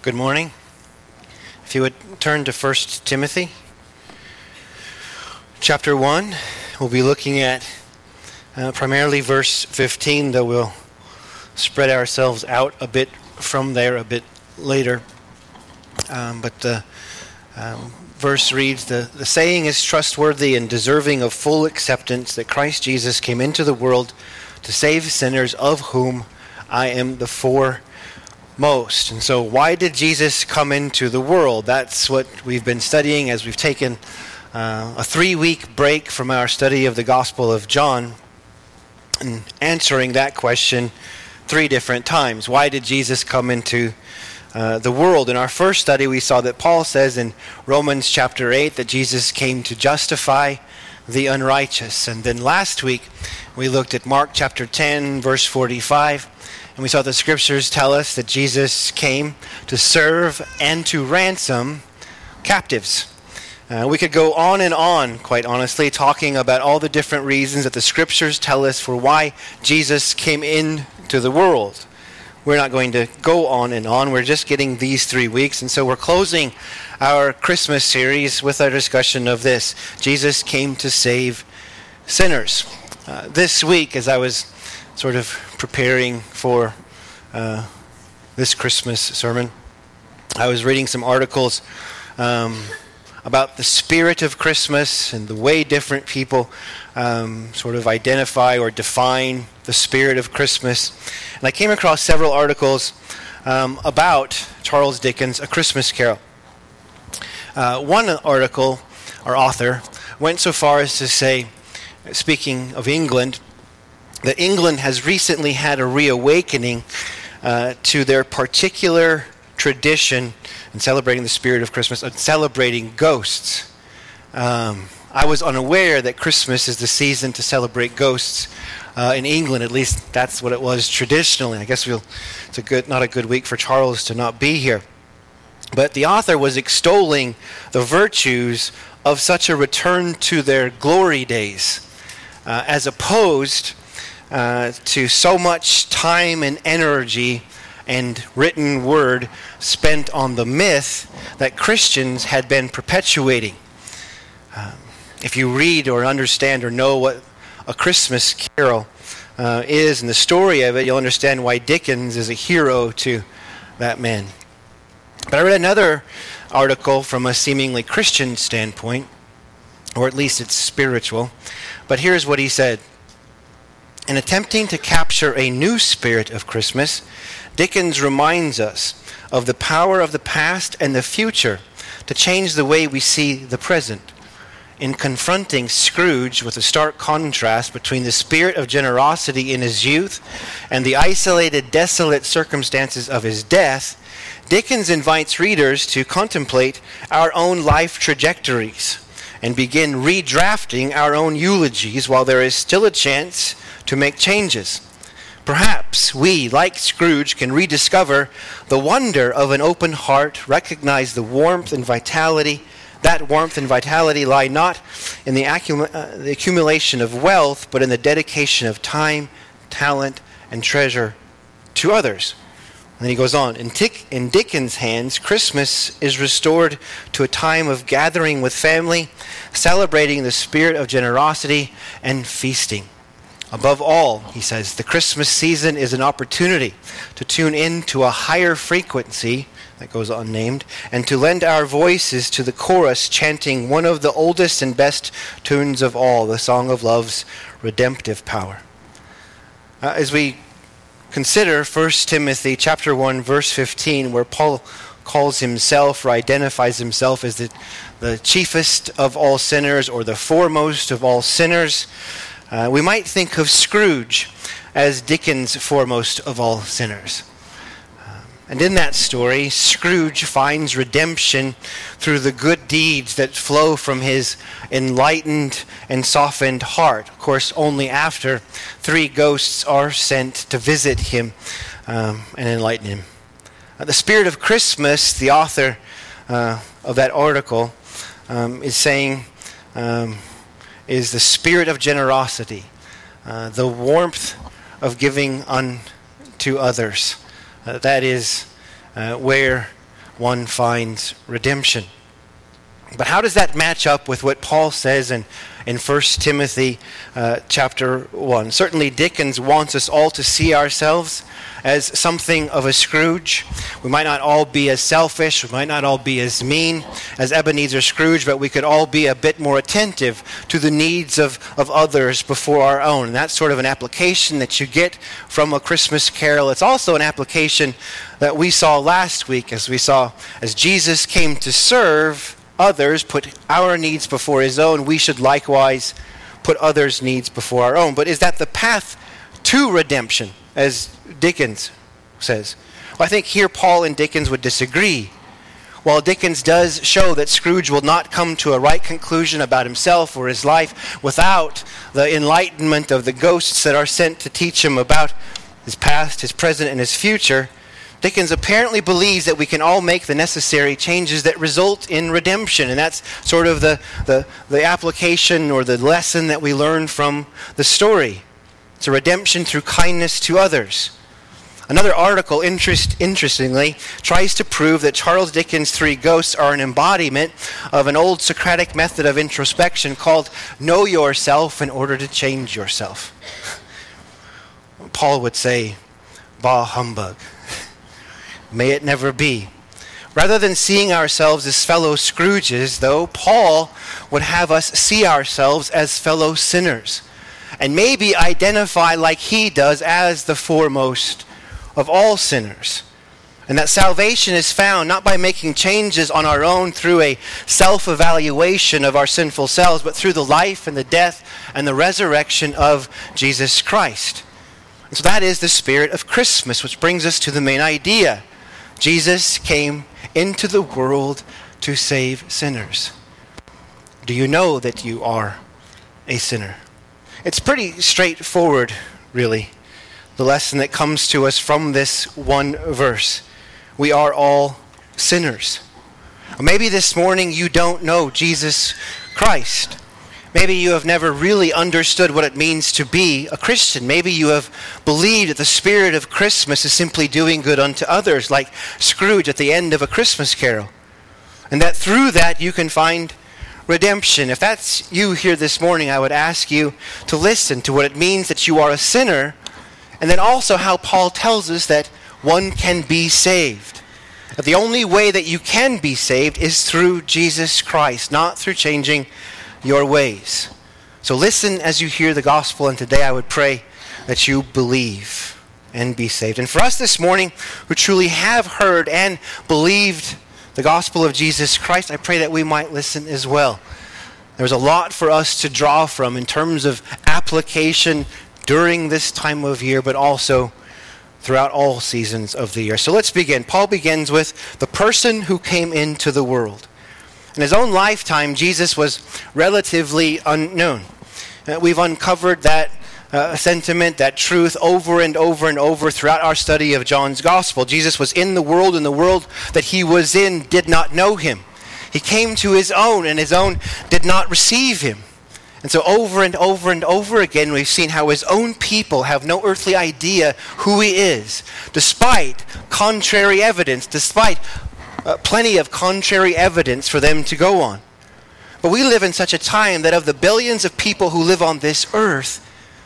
Good morning. If you would turn to 1 Timothy chapter 1, we'll be looking at primarily verse 15, though we'll spread ourselves out a bit from there a bit later. But the verse reads, the saying is trustworthy and deserving of full acceptance that Christ Jesus came into the world to save sinners, of whom I am the foremost. And so why did Jesus come into the world? That's what we've been studying as we've taken a 3-week break from our study of the Gospel of John and answering that question 3 different times. Why did Jesus come into the world? In our first study, we saw that Paul says in Romans chapter 8 that Jesus came to justify the unrighteous. And then last week, we looked at Mark chapter 10, verse 45. And we saw the scriptures tell us that Jesus came to serve and to ransom captives. We could go on and on, quite honestly, talking about all the different reasons that the scriptures tell us for why Jesus came into the world. We're not going to go on and on. We're just getting these 3 weeks. And so we're closing our Christmas series with our discussion of this. Jesus came to save sinners. This week, as I was sort of preparing for this Christmas sermon, I was reading some articles about the spirit of Christmas and the way different people sort of identify or define the spirit of Christmas. And I came across several articles about Charles Dickens' A Christmas Carol. One article, or author, went so far as to say, speaking of England, that England has recently had a reawakening to their particular tradition in celebrating the spirit of Christmas, and celebrating ghosts. I was unaware that Christmas is the season to celebrate ghosts in England. At least that's what it was traditionally. I guess it's not a good week for Charles to not be here. But the author was extolling the virtues of such a return to their glory days, as opposed to so much time and energy and written word spent on the myth that Christians had been perpetuating. If you read or understand or know what A Christmas Carol is and the story of it, you'll understand why Dickens is a hero to that man. But I read another article from a seemingly Christian standpoint, or at least it's spiritual. But here's what he said. In attempting to capture a new spirit of Christmas, Dickens reminds us of the power of the past and the future to change the way we see the present. In confronting Scrooge with a stark contrast between the spirit of generosity in his youth and the isolated, desolate circumstances of his death, Dickens invites readers to contemplate our own life trajectories and begin redrafting our own eulogies while there is still a chance to make changes. Perhaps we, like Scrooge, can rediscover the wonder of an open heart, recognize the warmth and vitality. That warmth and vitality lie not in the accumulation of wealth, but in the dedication of time, talent, and treasure to others. And then he goes on, in Dickens' hands, Christmas is restored to a time of gathering with family, celebrating the spirit of generosity and feasting. Above all, he says, the Christmas season is an opportunity to tune in to a higher frequency, that goes unnamed, and to lend our voices to the chorus chanting one of the oldest and best tunes of all, the Song of Love's redemptive power. As we consider 1 Timothy chapter 1, verse 15, where Paul calls himself or identifies himself as the chiefest of all sinners or the foremost of all sinners, we might think of Scrooge as Dickens' foremost of all sinners. And in that story, Scrooge finds redemption through the good deeds that flow from his enlightened and softened heart. Of course, only after 3 ghosts are sent to visit him and enlighten him. The spirit of Christmas, the author of that article, is saying, is the spirit of generosity, the warmth of giving unto others. That is where one finds redemption. But how does that match up with what Paul says in 1 Timothy chapter 1? Certainly Dickens wants us all to see ourselves as something of a Scrooge. We might not all be as selfish, we might not all be as mean as Ebenezer Scrooge, but we could all be a bit more attentive to the needs of others before our own. And that's sort of an application that you get from A Christmas Carol. It's also an application that we saw last week as Jesus came to serve others, put our needs before his own, we should likewise put others' needs before our own. But is that the path to redemption, as Dickens says? Well, I think here Paul and Dickens would disagree. While Dickens does show that Scrooge will not come to a right conclusion about himself or his life without the enlightenment of the ghosts that are sent to teach him about his past, his present, and his future, Dickens apparently believes that we can all make the necessary changes that result in redemption. And that's sort of the application or the lesson that we learn from the story. It's a redemption through kindness to others. Another article, interestingly, tries to prove that Charles Dickens' three ghosts are an embodiment of an old Socratic method of introspection called know yourself in order to change yourself. Paul would say, bah humbug. May it never be. Rather than seeing ourselves as fellow Scrooges, though, Paul would have us see ourselves as fellow sinners, and maybe identify like he does as the foremost of all sinners. And that salvation is found not by making changes on our own through a self-evaluation of our sinful selves, but through the life and the death and the resurrection of Jesus Christ. And so that is the spirit of Christmas, which brings us to the main idea. Jesus came into the world to save sinners. Do you know that you are a sinner? It's pretty straightforward, really, the lesson that comes to us from this one verse. We are all sinners. Or maybe this morning you don't know Jesus Christ. Maybe you have never really understood what it means to be a Christian. Maybe you have believed that the spirit of Christmas is simply doing good unto others, like Scrooge at the end of A Christmas Carol. And that through that you can find redemption. If that's you here this morning, I would ask you to listen to what it means that you are a sinner, and then also how Paul tells us that one can be saved. That the only way that you can be saved is through Jesus Christ, not through changing your ways. So listen as you hear the gospel, and today I would pray that you believe and be saved. And for us this morning who truly have heard and believed the gospel of Jesus Christ, I pray that we might listen as well. There's a lot for us to draw from in terms of application during this time of year, but also throughout all seasons of the year. So let's begin. Paul begins with the person who came into the world. In his own lifetime, Jesus was relatively unknown. We've uncovered that sentiment, that truth over and over and over throughout our study of John's Gospel. Jesus was in the world, and the world that he was in did not know him. He came to his own, and his own did not receive him. And so over and over and over again, we've seen how his own people have no earthly idea who he is, despite contrary evidence, despite plenty of contrary evidence for them to go on. But we live in such a time that of the billions of people who live on this earth,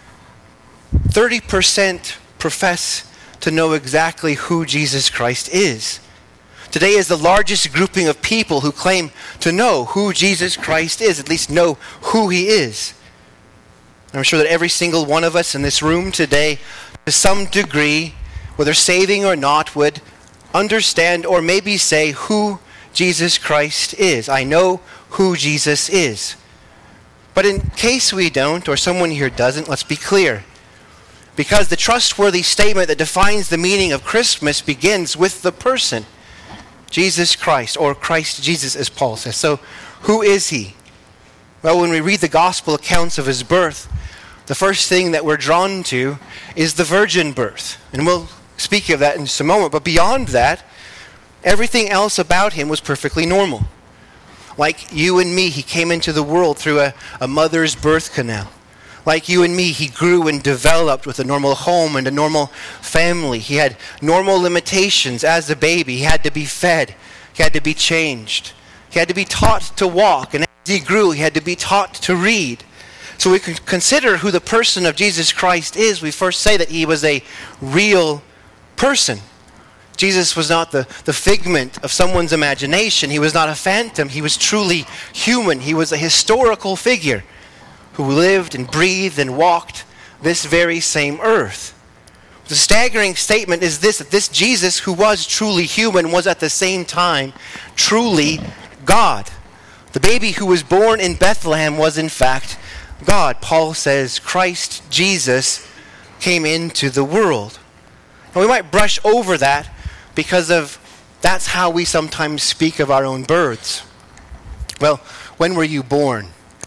30% profess to know exactly who Jesus Christ is. Today is the largest grouping of people who claim to know who Jesus Christ is, at least know who he is. I'm sure that every single one of us in this room today, to some degree, whether saving or not, would understand or maybe say who Jesus Christ is. I know who Jesus is. But in case we don't, or someone here doesn't, let's be clear. Because the trustworthy statement that defines the meaning of Christmas begins with the person, Jesus Christ, or Christ Jesus, as Paul says. So, who is he? Well, when we read the gospel accounts of his birth, the first thing that we're drawn to is the virgin birth. And we'll speak of that in just a moment. But beyond that, everything else about him was perfectly normal. Like you and me, he came into the world through a mother's birth canal. Like you and me, he grew and developed with a normal home and a normal family. He had normal limitations as a baby. He had to be fed. He had to be changed. He had to be taught to walk. And as he grew, he had to be taught to read. So we can consider who the person of Jesus Christ is. We first say that he was a real person. Jesus was not the figment of someone's imagination. He was not a phantom. He was truly human. He was a historical figure who lived and breathed and walked this very same earth. The staggering statement is this, that this Jesus who was truly human was at the same time truly God. The baby who was born in Bethlehem was in fact God. Paul says Christ Jesus came into the world. And we might brush over that because of that's how we sometimes speak of our own births. Well, when were you born?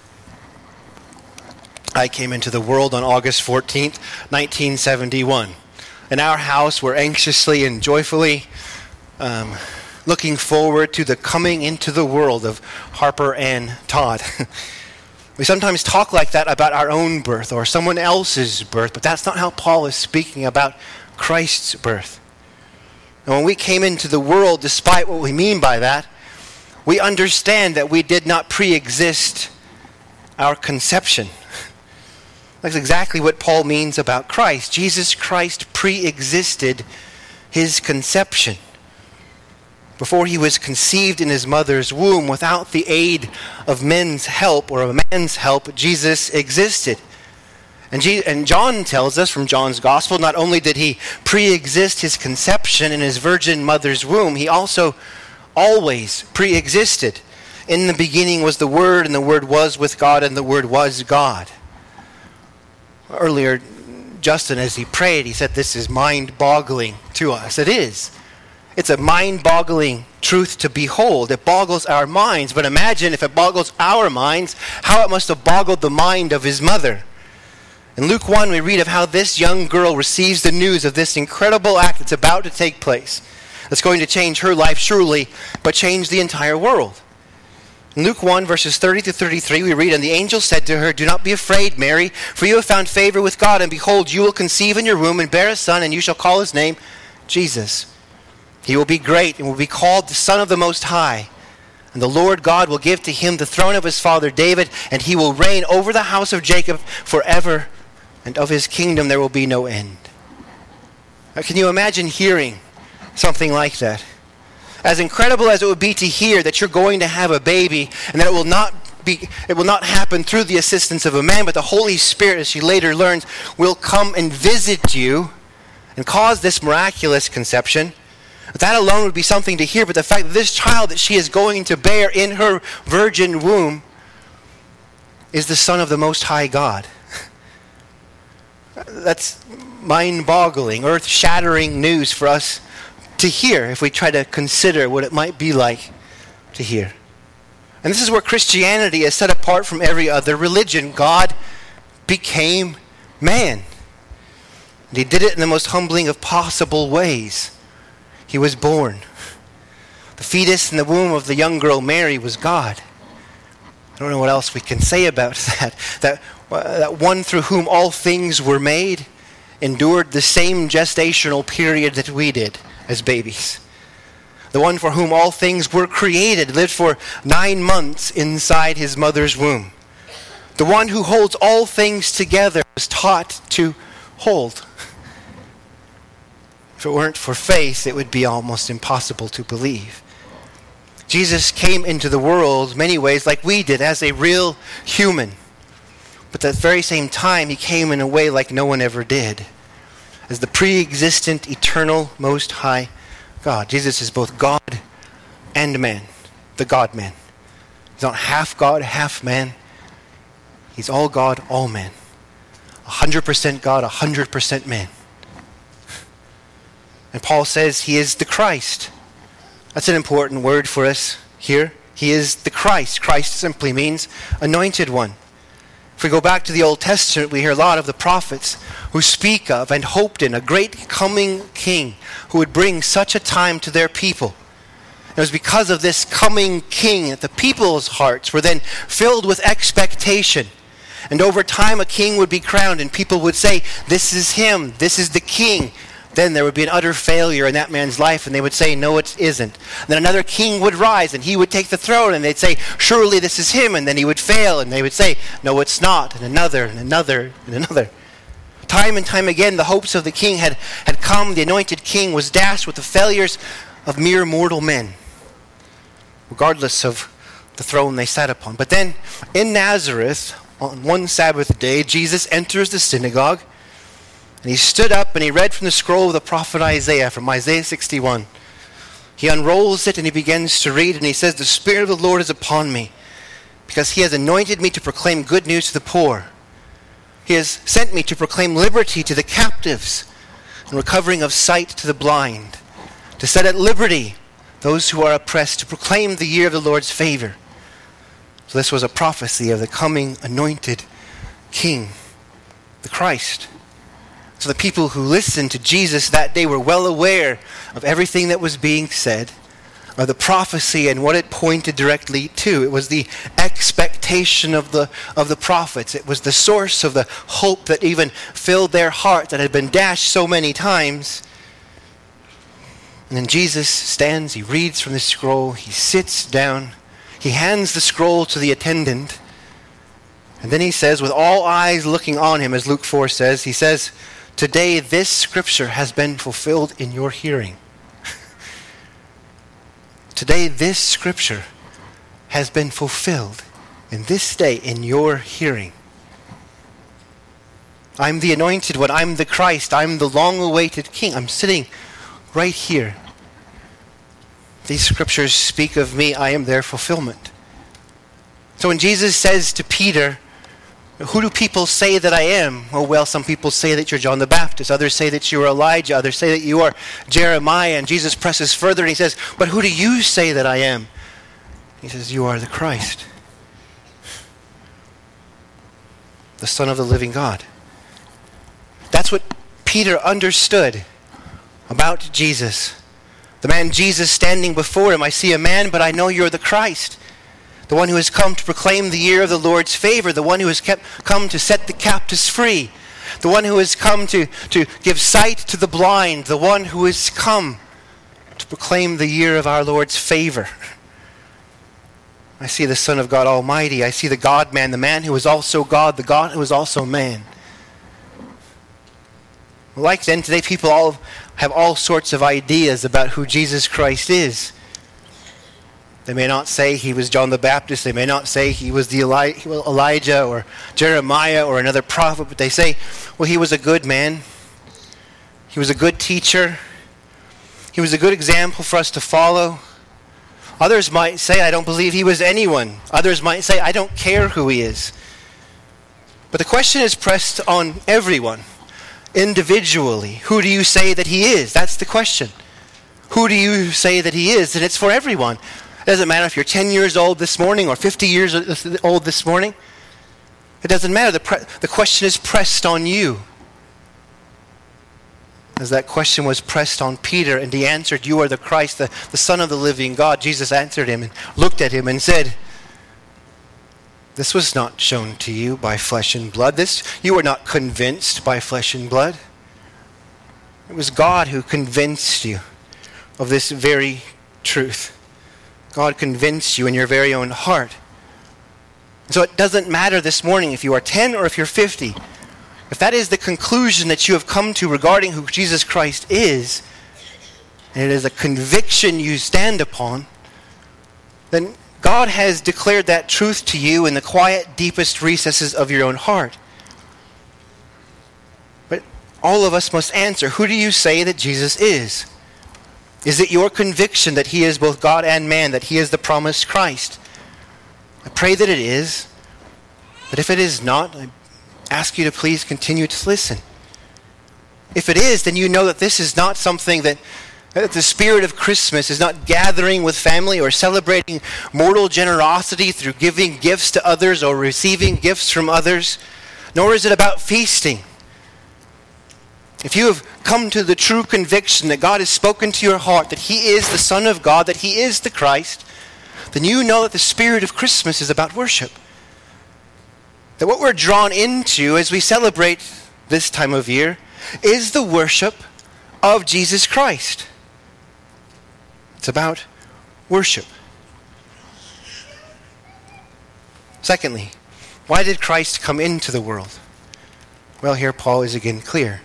I came into the world on August 14th, 1971. In our house, we're anxiously and joyfully looking forward to the coming into the world of Harper and Todd. We sometimes talk like that about our own birth or someone else's birth, but that's not how Paul is speaking about Christ's birth. And when we came into the world, despite what we mean by that, we understand that we did not pre-exist our conception. That's exactly what Paul means about Christ. Jesus Christ pre-existed his conception. Before he was conceived in his mother's womb, without the aid of men's help or a man's help, Jesus existed. And John tells us from John's gospel, not only did he pre-exist his conception in his virgin mother's womb, he also always pre-existed. In the beginning was the Word, and the Word was with God, and the Word was God. Earlier, Justin, as he prayed, he said this is mind-boggling to us. It is. It's a mind-boggling truth to behold. It boggles our minds. But imagine if it boggles our minds, how it must have boggled the mind of his mother. In Luke 1, we read of how this young girl receives the news of this incredible act that's about to take place. That's going to change her life, surely, but change the entire world. In Luke 1, verses 30 to 33, we read, "And the angel said to her, 'Do not be afraid, Mary, for you have found favor with God, and behold, you will conceive in your womb and bear a son, and you shall call his name Jesus. He will be great and will be called the Son of the Most High. And the Lord God will give to him the throne of his father David, and he will reign over the house of Jacob forever, and of his kingdom there will be no end.'" Now, can you imagine hearing something like that? As incredible as it would be to hear that you're going to have a baby and that it will not happen through the assistance of a man, but the Holy Spirit, as she later learns, will come and visit you and cause this miraculous conception. That alone would be something to hear, but the fact that this child that she is going to bear in her virgin womb is the Son of the Most High God. That's mind-boggling, earth-shattering news for us to hear if we try to consider what it might be like to hear. And this is where Christianity is set apart from every other religion. God became man. And he did it in the most humbling of possible ways. He was born. The fetus in the womb of the young girl Mary was God. I don't know what else we can say about that. That one through whom all things were made endured the same gestational period that we did as babies. The one for whom all things were created lived for 9 months inside his mother's womb. The one who holds all things together was taught to hold. If it weren't for faith, it would be almost impossible to believe. Jesus came into the world many ways like we did, as a real human. But at the very same time, he came in a way like no one ever did, as the pre-existent, eternal, most high God. Jesus is both God and man, the God-man. He's not half God, half man. He's all God, all man. 100% God, 100% man. And Paul says he is the Christ. That's an important word for us here. He is the Christ. Christ simply means anointed one. If we go back to the Old Testament, we hear a lot of the prophets who speak of and hoped in a great coming king who would bring such a time to their people. It was because of this coming king that the people's hearts were then filled with expectation. And over time, a king would be crowned, and people would say, this is him, this is the king. Then there would be an utter failure in that man's life, and they would say, no, it isn't. Then another king would rise, and he would take the throne, and they'd say, surely this is him, and then he would fail, and they would say, no, it's not, and another, and another, and another. Time and time again, the hopes of the king had come. The anointed king was dashed with the failures of mere mortal men, regardless of the throne they sat upon. But then, in Nazareth, on one Sabbath day, Jesus enters the synagogue, and he stood up and he read from the scroll of the prophet Isaiah, from Isaiah 61. He unrolls it and he begins to read, and he says, the Spirit of the Lord is upon me, because he has anointed me to proclaim good news to the poor. He has sent me to proclaim liberty to the captives and recovering of sight to the blind, to set at liberty those who are oppressed, to proclaim the year of the Lord's favor. So this was a prophecy of the coming anointed king, the Christ. So the people who listened to Jesus that day were well aware of everything that was being said, of the prophecy and what it pointed directly to. It was the expectation of the prophets. It was the source of the hope that even filled their heart that had been dashed so many times. And then Jesus stands, he reads from the scroll, he sits down, he hands the scroll to the attendant, and then he says, with all eyes looking on him, as Luke 4 says, he says, today this scripture has been fulfilled in your hearing. Today this scripture has been fulfilled in this day in your hearing. I'm the anointed one. I'm the Christ. I'm the long-awaited king. I'm sitting right here. These scriptures speak of me. I am their fulfillment. So when Jesus says to Peter, who do people say that I am? Oh, well, some people say that you're John the Baptist. Others say that you are Elijah. Others say that you are Jeremiah. And Jesus presses further and he says, but who do you say that I am? He says, you are the Christ, the Son of the living God. That's what Peter understood about Jesus. The man Jesus standing before him, I see a man, but I know you're the Christ. The one who has come to proclaim the year of the Lord's favor, the one who has come to set the captives free, the one who has come to give sight to the blind, the one who has come to proclaim the year of our Lord's favor. I see the Son of God Almighty. I see the God-man, the man who is also God, the God who is also man. Like then, today people all have all sorts of ideas about who Jesus Christ is. They may not say he was John the Baptist. They may not say he was the Elijah or Jeremiah or another prophet, but they say, well, he was a good man. He was a good teacher. He was a good example for us to follow. Others might say, I don't believe he was anyone. Others might say, I don't care who he is. But the question is pressed on everyone, individually. Who do you say that he is? That's the question. Who do you say that he is? And it's for everyone. It doesn't matter if you're 10 years old this morning or 50 years old this morning. It doesn't matter. The question is pressed on you. As that question was pressed on Peter and he answered, you are the Christ, the Son of the living God. Jesus answered him and looked at him and said, this was not shown to you by flesh and blood. You were not convinced by flesh and blood. It was God who convinced you of this very truth. God convinced you in your very own heart. So it doesn't matter this morning if you are 10 or if you're 50. If that is the conclusion that you have come to regarding who Jesus Christ is, and it is a conviction you stand upon, then God has declared that truth to you in the quiet, deepest recesses of your own heart. But all of us must answer, who do you say that Jesus is? Is it your conviction that he is both God and man, that he is the promised Christ? I pray that it is. But if it is not, I ask you to please continue to listen. If it is, then you know that this is not something that the spirit of Christmas is not gathering with family or celebrating mortal generosity through giving gifts to others or receiving gifts from others, nor is it about feasting. If you have come to the true conviction that God has spoken to your heart, that he is the Son of God, that he is the Christ, then you know that the spirit of Christmas is about worship. that what we're drawn into as we celebrate this time of year is the worship of Jesus Christ. It's about worship. Secondly, why did Christ come into the world? Well, here Paul is again clear.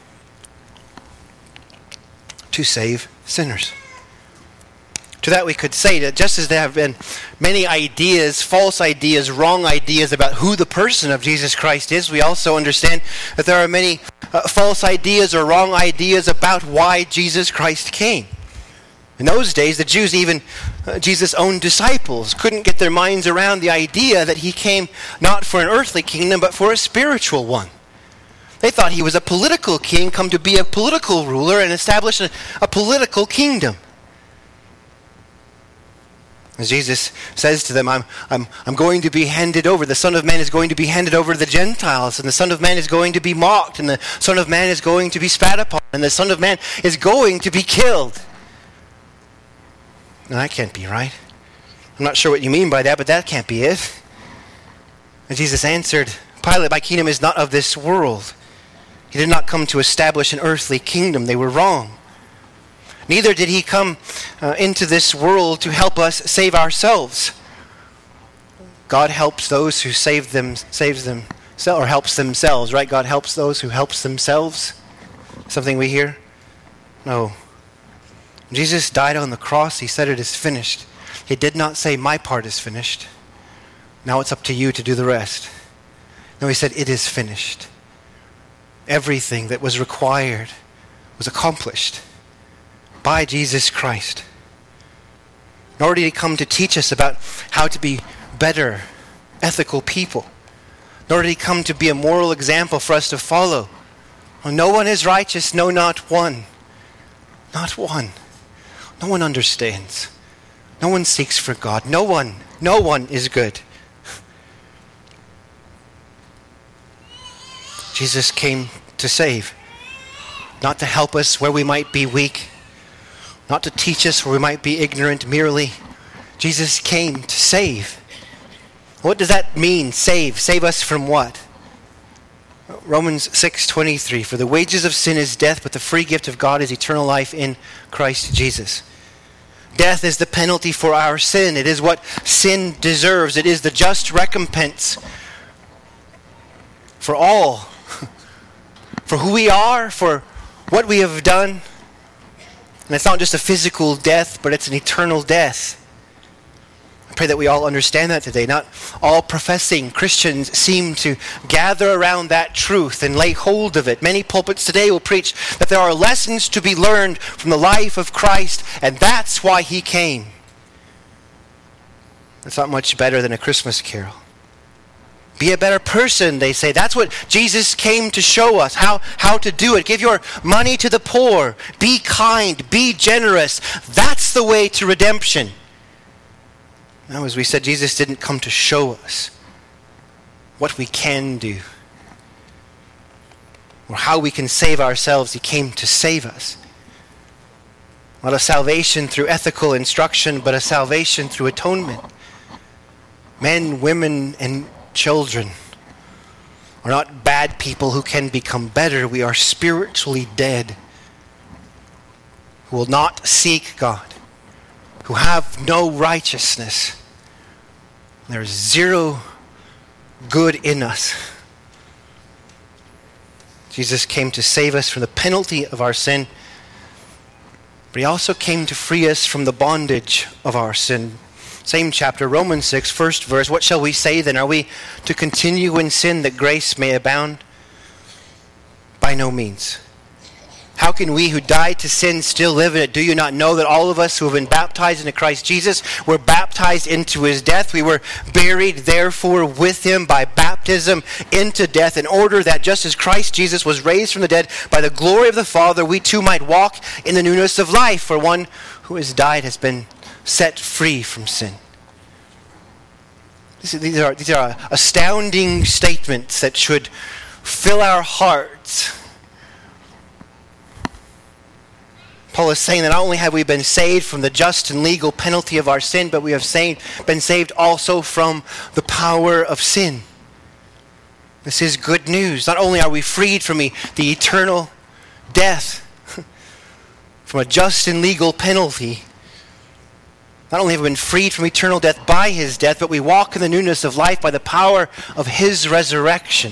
To save sinners. To that we could say that just as there have been many ideas, false ideas, wrong ideas about who the person of Jesus Christ is, we also understand that there are many false ideas or wrong ideas about why Jesus Christ came. In those days, the Jews, even Jesus' own disciples, couldn't get their minds around the idea that he came not for an earthly kingdom, but for a spiritual one. They thought he was a political king, come to be a political ruler and establish a political kingdom. As Jesus says to them, I'm going to be handed over. The Son of Man is going to be handed over to the Gentiles, and the Son of Man is going to be mocked, and the Son of Man is going to be spat upon, and the Son of Man is going to be killed. No, that can't be right. I'm not sure what you mean by that, but that can't be it. And Jesus answered, Pilate, my kingdom is not of this world. He did not come to establish an earthly kingdom. They were wrong. Neither did he come into this world to help us save ourselves. God helps those who helps themselves, right? God helps those who helps themselves. Something we hear? No. Jesus died on the cross. He said it is finished. He did not say my part is finished. Now it's up to you to do the rest. No, he said it is finished. Everything that was required was accomplished by Jesus Christ. Nor did he come to teach us about how to be better, ethical people. Nor did he come to be a moral example for us to follow. Well, no one is righteous, no, not one. Not one. No one understands. No one seeks for God. No one is good. Jesus came to save, not to help us where we might be weak, not to teach us where we might be ignorant merely. Jesus came to save. What does that mean, save? Save us from what? Romans 6:23, for the wages of sin is death, but the free gift of God is eternal life in Christ Jesus. Death is the penalty for our sin. It is what sin deserves. It is the just recompense for all. For who we are, for what we have done. And it's not just a physical death, but it's an eternal death. I pray that we all understand that today. Not all professing Christians seem to gather around that truth and lay hold of it. Many pulpits today will preach that there are lessons to be learned from the life of Christ, and that's why he came. It's not much better than a Christmas carol. Be a better person, they say. That's what Jesus came to show us, how to do it. Give your money to the poor. Be kind. Be generous. That's the way to redemption. Now, as we said, Jesus didn't come to show us what we can do or how we can save ourselves. He came to save us. Not a salvation through ethical instruction, but a salvation through atonement. Men, women, and children are not bad people who can become better. We are spiritually dead, who will not seek God, who have no righteousness. There is zero good in us. Jesus came to save us from the penalty of our sin, but he also came to free us from the bondage of our sin. Same chapter, Romans 6, first verse. What shall we say then? Are we to continue in sin that grace may abound? By no means. How can we who died to sin still live in it? Do you not know that all of us who have been baptized into Christ Jesus were baptized into his death? We were buried therefore with him by baptism into death, in order that just as Christ Jesus was raised from the dead by the glory of the Father, we too might walk in the newness of life. For one who has died has been set free from sin. These are astounding statements that should fill our hearts. Paul is saying that not only have we been saved from the just and legal penalty of our sin, but we have been saved also from the power of sin. This is good news. Not only are we freed from the eternal death, from a just and legal penalty, not only have we been freed from eternal death by his death, but we walk in the newness of life by the power of his resurrection.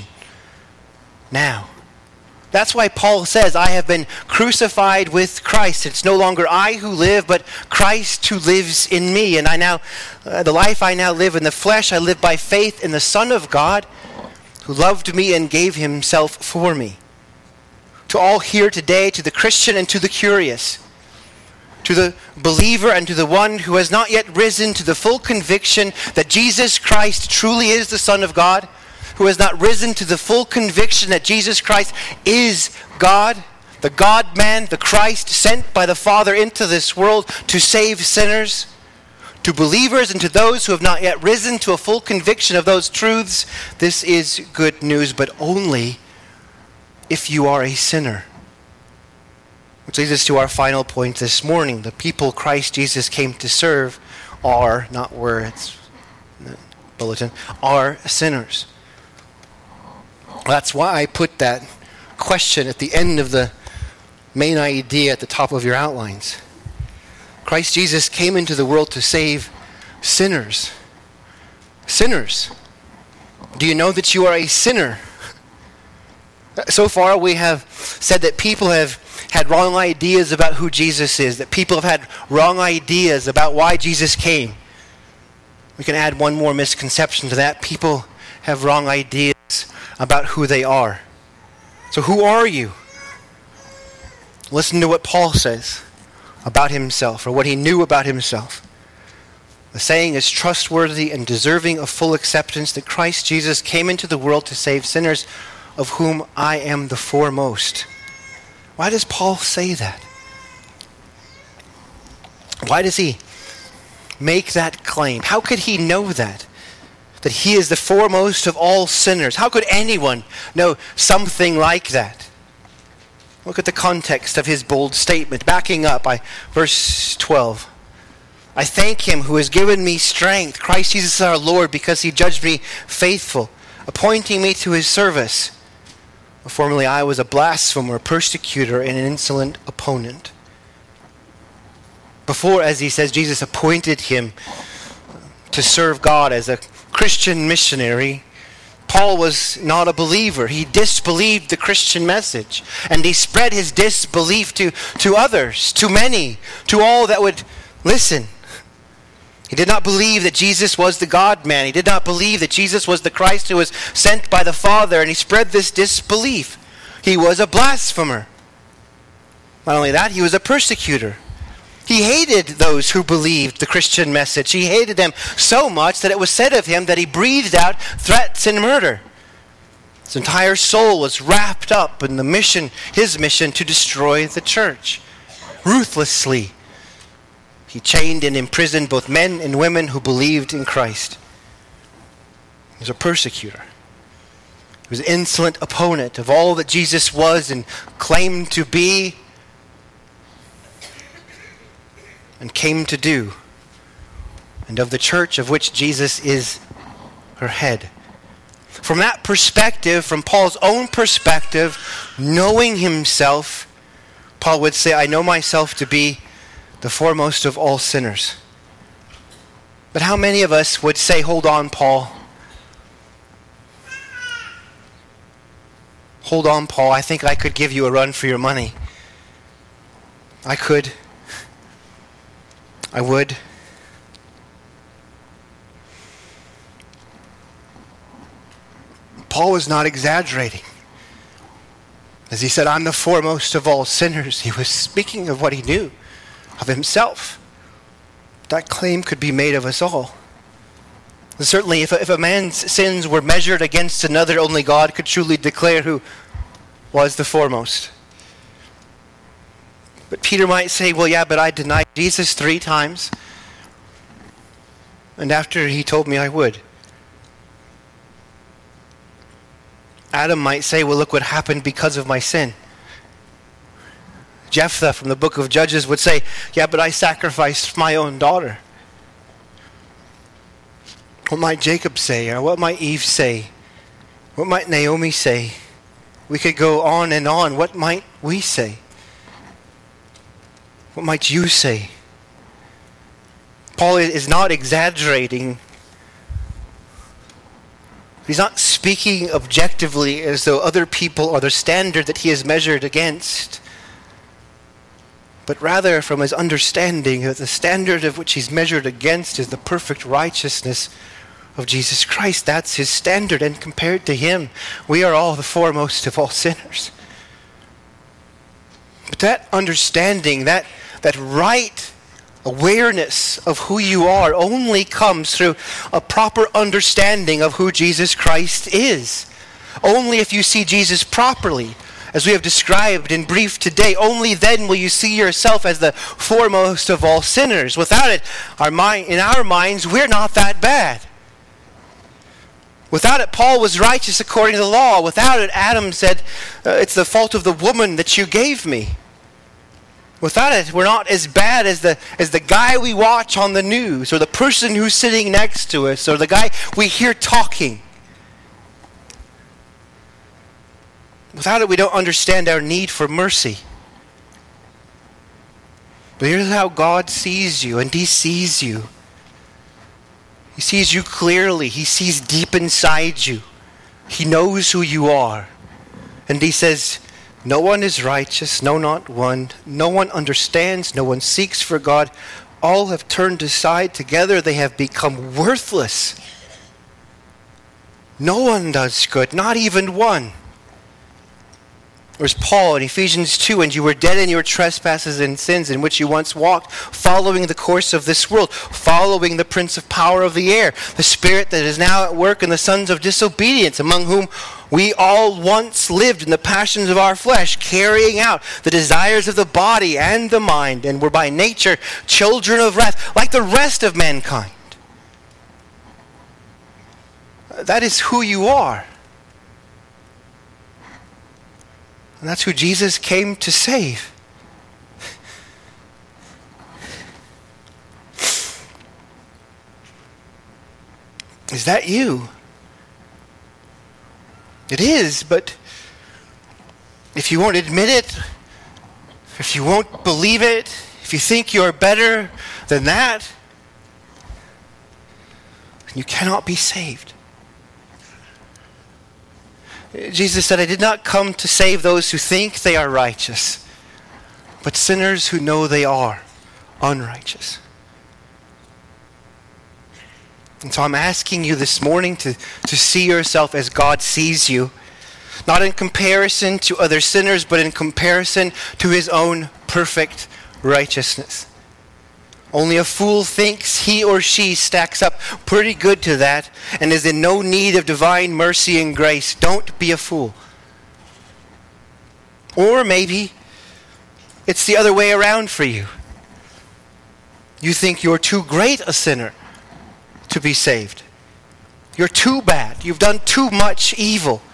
Now, that's why Paul says, I have been crucified with Christ. It's no longer I who live, but Christ who lives in me. And the life I now live in the flesh, I live by faith in the Son of God, who loved me and gave himself for me. To all here today, to the Christian and to the curious, to the believer and to the one who has not yet risen to the full conviction that Jesus Christ truly is the Son of God, who has not risen to the full conviction that Jesus Christ is God, the God-man, the Christ sent by the Father into this world to save sinners, to believers and to those who have not yet risen to a full conviction of those truths, this is good news, but only if you are a sinner. Which leads us to our final point this morning. The people Christ Jesus came to serve are, not were, it's in the bulletin, are sinners. That's why I put that question at the end of the main idea at the top of your outlines. Christ Jesus came into the world to save sinners. Sinners. Do you know that you are a sinner? So far we have said that people have had wrong ideas about who Jesus is, that people have had wrong ideas about why Jesus came. We can add one more misconception to that. People have wrong ideas about who they are. So who are you? Listen to what Paul says about himself, or what he knew about himself. The saying is trustworthy and deserving of full acceptance that Christ Jesus came into the world to save sinners, of whom I am the foremost. Why does Paul say that? Why does he make that claim? How could he know that? That he is the foremost of all sinners. How could anyone know something like that? Look at the context of his bold statement, backing up by verse 12. I thank him who has given me strength, Christ Jesus our Lord, because he judged me faithful, appointing me to his service. Formerly I was a blasphemer, persecutor, and an insolent opponent. Before, as he says, Jesus appointed him to serve God as a Christian missionary, Paul was not a believer. He disbelieved the Christian message. And he spread his disbelief to others, to many, to all that would listen. He did not believe that Jesus was the God-man. He did not believe that Jesus was the Christ who was sent by the Father. And he spread this disbelief. He was a blasphemer. Not only that, he was a persecutor. He hated those who believed the Christian message. He hated them so much that it was said of him that he breathed out threats and murder. His entire soul was wrapped up in the mission, his mission to destroy the church. Ruthlessly, he chained and imprisoned both men and women who believed in Christ. He was a persecutor. He was an insolent opponent of all that Jesus was and claimed to be and came to do, and of the church of which Jesus is her head. From that perspective, from Paul's own perspective, knowing himself, Paul would say, I know myself to be the foremost of all sinners. But how many of us would say, hold on, Paul. Hold on, Paul. I think I could give you a run for your money. I could. I would. Paul was not exaggerating. As he said, I'm the foremost of all sinners. He was speaking of what he knew of himself. That claim could be made of us all. And certainly, if a man's sins were measured against another, only God could truly declare who was the foremost. But Peter might say, well, yeah, but I denied Jesus 3 times. And after he told me I would. Adam might say, well, look what happened because of my sin. Jephthah from the book of Judges would say, yeah, but I sacrificed my own daughter. What might Jacob say, or what might Eve say? What might Naomi say? We could go on and on. What might we say? What might you say? Paul is not exaggerating. He's not speaking objectively as though other people are the standard that he is measured against, but rather from his understanding that the standard of which he's measured against is the perfect righteousness of Jesus Christ. That's his standard, and compared to him, we are all the foremost of all sinners. But that understanding, that right awareness of who you are only comes through a proper understanding of who Jesus Christ is. Only if you see Jesus properly, as we have described in brief today, only then will you see yourself as the foremost of all sinners. Without it, in our minds, we're not that bad. Without it, Paul was righteous according to the law. Without it, Adam said, it's the fault of the woman that you gave me. Without it, we're not as bad as the guy we watch on the news, or the person who's sitting next to us, or the guy we hear talking. Without it, we don't understand our need for mercy. But here's how God sees you, and he sees you. He sees you clearly. He sees deep inside you. He knows who you are. And he says, no one is righteous, no, not one. No one understands, no one seeks for God. All have turned aside. Together they have become worthless. No one does good, not even one. There's Paul in Ephesians 2, and you were dead in your trespasses and sins in which you once walked, following the course of this world, following the prince of power of the air, the spirit that is now at work in the sons of disobedience, among whom we all once lived in the passions of our flesh, carrying out the desires of the body and the mind, and were by nature children of wrath, like the rest of mankind. That is who you are. And that's who Jesus came to save. Is that you? It is, but if you won't admit it, if you won't believe it, if you think you're better than that, then you cannot be saved. Jesus said, I did not come to save those who think they are righteous, but sinners who know they are unrighteous. And so I'm asking you this morning to see yourself as God sees you, not in comparison to other sinners, but in comparison to his own perfect righteousness. Only a fool thinks he or she stacks up pretty good to that and is in no need of divine mercy and grace. Don't be a fool. Or maybe it's the other way around for you. You think you're too great a sinner to be saved. You're too bad. You've done too much evil.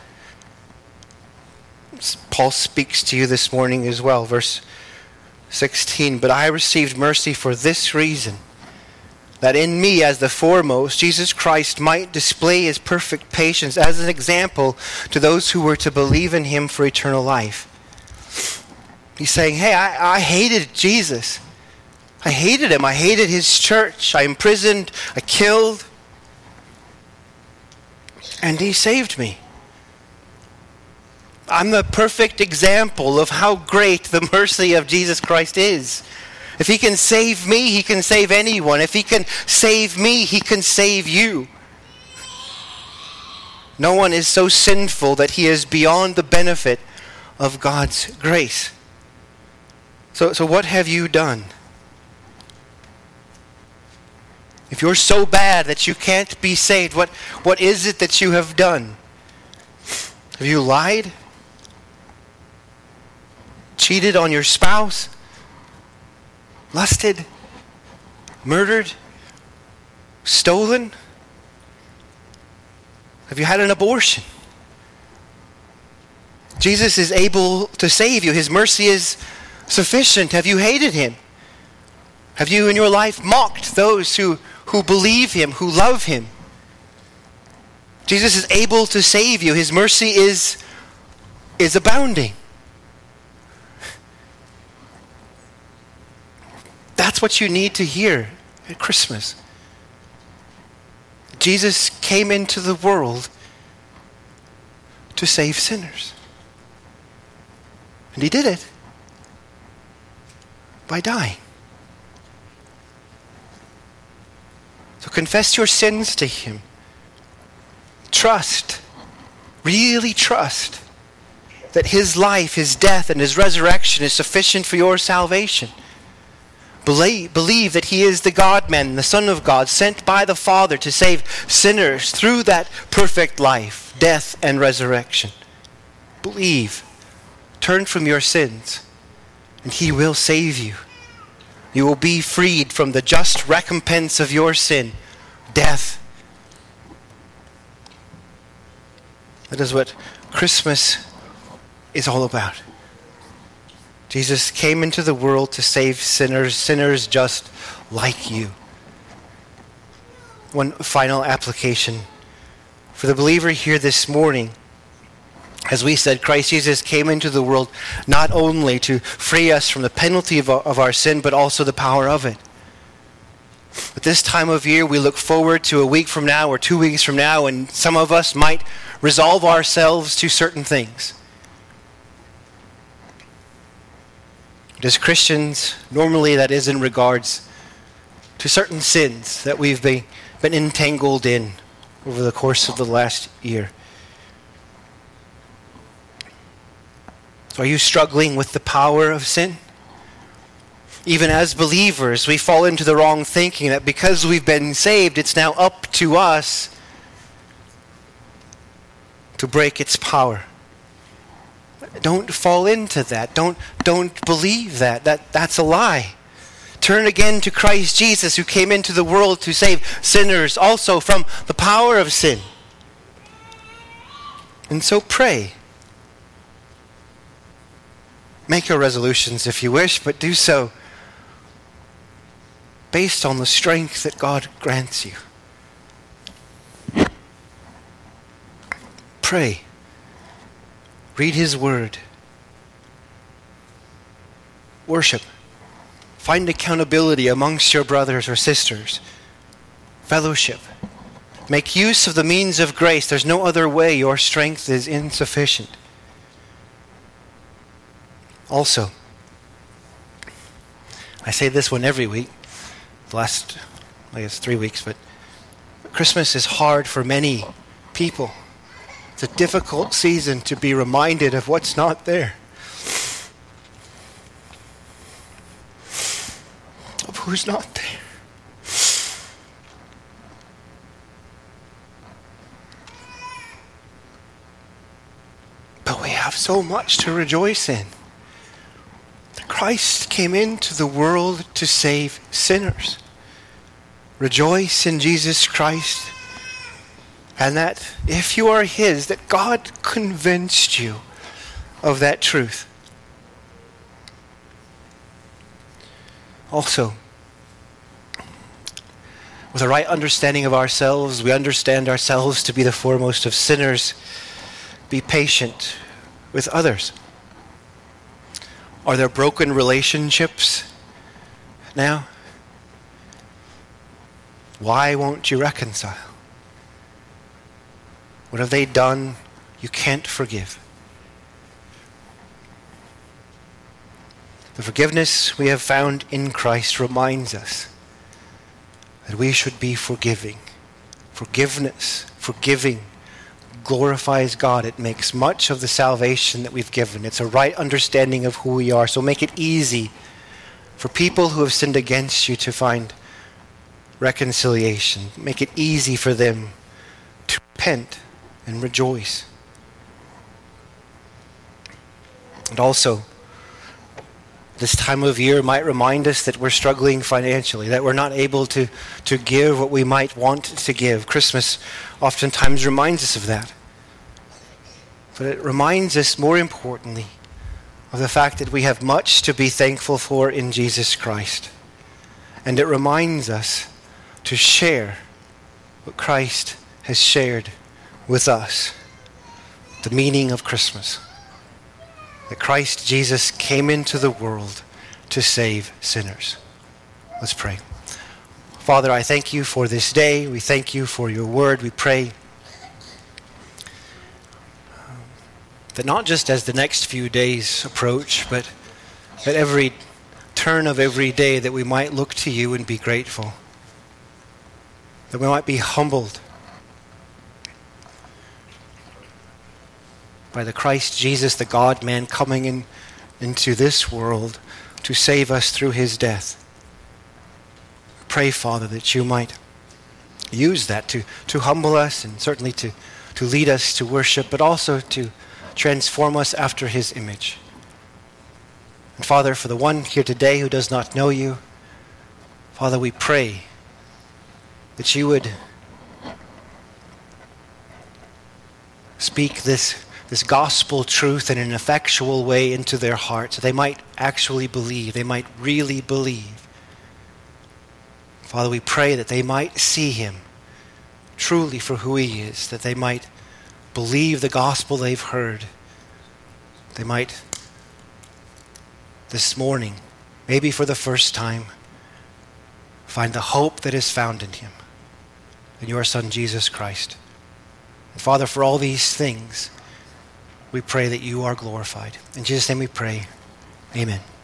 Paul speaks to you this morning as well. Verse 16, but I received mercy for this reason, that in me as the foremost, Jesus Christ might display his perfect patience as an example to those who were to believe in him for eternal life. He's saying, hey, I hated Jesus. I hated him. I hated his church. I imprisoned. I killed. And he saved me. I'm the perfect example of how great the mercy of Jesus Christ is. If he can save me, he can save anyone. If he can save me, he can save you. No one is so sinful that he is beyond the benefit of God's grace. So what have you done? If you're so bad that you can't be saved, what is it that you have done? Have you lied? Cheated on your spouse? Lusted? Murdered? Stolen? Have you had an abortion? Jesus is able to save you. His mercy is sufficient. Have you hated him? Have you in your life mocked those who believe him, who love him? Jesus is able to save you. His mercy is abounding. That's what you need to hear at Christmas. Jesus came into the world to save sinners. And he did it by dying. So confess your sins to him. Trust, really trust, that his life, his death, and his resurrection is sufficient for your salvation. Believe that he is the God-man, the Son of God, sent by the Father to save sinners through that perfect life, death, and resurrection. Believe. Turn from your sins, and he will save you. You will be freed from the just recompense of your sin, death. That is what Christmas is all about. Jesus came into the world to save sinners just like you. One final application for the believer here this morning. As we said, Christ Jesus came into the world not only to free us from the penalty of our sin, but also the power of it. At this time of year, we look forward to a week from now or 2 weeks from now, and some of us might resolve ourselves to certain things. As Christians, normally that is in regards to certain sins that we've been entangled in over the course of the last year. Are you struggling with the power of sin? Even as believers, we fall into the wrong thinking that because we've been saved, it's now up to us to break its power. Don't fall into that. Don't believe that. That's a lie. Turn again to Christ Jesus, who came into the world to save sinners also from the power of sin. And so pray. Make your resolutions if you wish, but do so based on the strength that God grants you. Pray. Read his word. Worship. Find accountability amongst your brothers or sisters. Fellowship. Make use of the means of grace. There's no other way. Your strength is insufficient. Also, I say this one every week, the last, 3 weeks, but Christmas is hard for many people. It's a difficult season to be reminded of what's not there. Of who's not there. But we have so much to rejoice in. Christ came into the world to save sinners. Rejoice in Jesus Christ. And that if you are his, that God convinced you of that truth. Also, with a right understanding of ourselves, we understand ourselves to be the foremost of sinners. Be patient with others. Are there broken relationships now? Why won't you reconcile? What have they done you can't forgive? The forgiveness we have found in Christ reminds us that we should be forgiving. Forgiveness, forgiving, glorifies God. It makes much of the salvation that we've given. It's a right understanding of who we are. So make it easy for people who have sinned against you to find reconciliation. Make it easy for them to repent and rejoice. And also, this time of year might remind us that we're struggling financially, that we're not able to give what we might want to give. Christmas oftentimes reminds us of that. But it reminds us, more importantly, of the fact that we have much to be thankful for in Jesus Christ. And it reminds us to share what Christ has shared with us the meaning of Christmas. That Christ Jesus came into the world to save sinners. Let's pray. Father, I thank you for this day. We thank you for your word. We pray that not just as the next few days approach, but at every turn of every day that we might look to you and be grateful. That we might be humbled by the Christ Jesus, the God-man, coming into this world to save us through his death. Pray, Father, that you might use that to humble us and certainly to lead us to worship, but also to transform us after his image. And Father, for the one here today who does not know you, Father, we pray that you would speak this gospel truth in an effectual way into their hearts, so they might actually believe, they might really believe. Father, we pray that they might see him truly for who he is, that they might believe the gospel they've heard. They might, this morning, maybe for the first time, find the hope that is found in him, in your Son, Jesus Christ. And Father, for all these things, we pray that you are glorified. In Jesus' name we pray. Amen.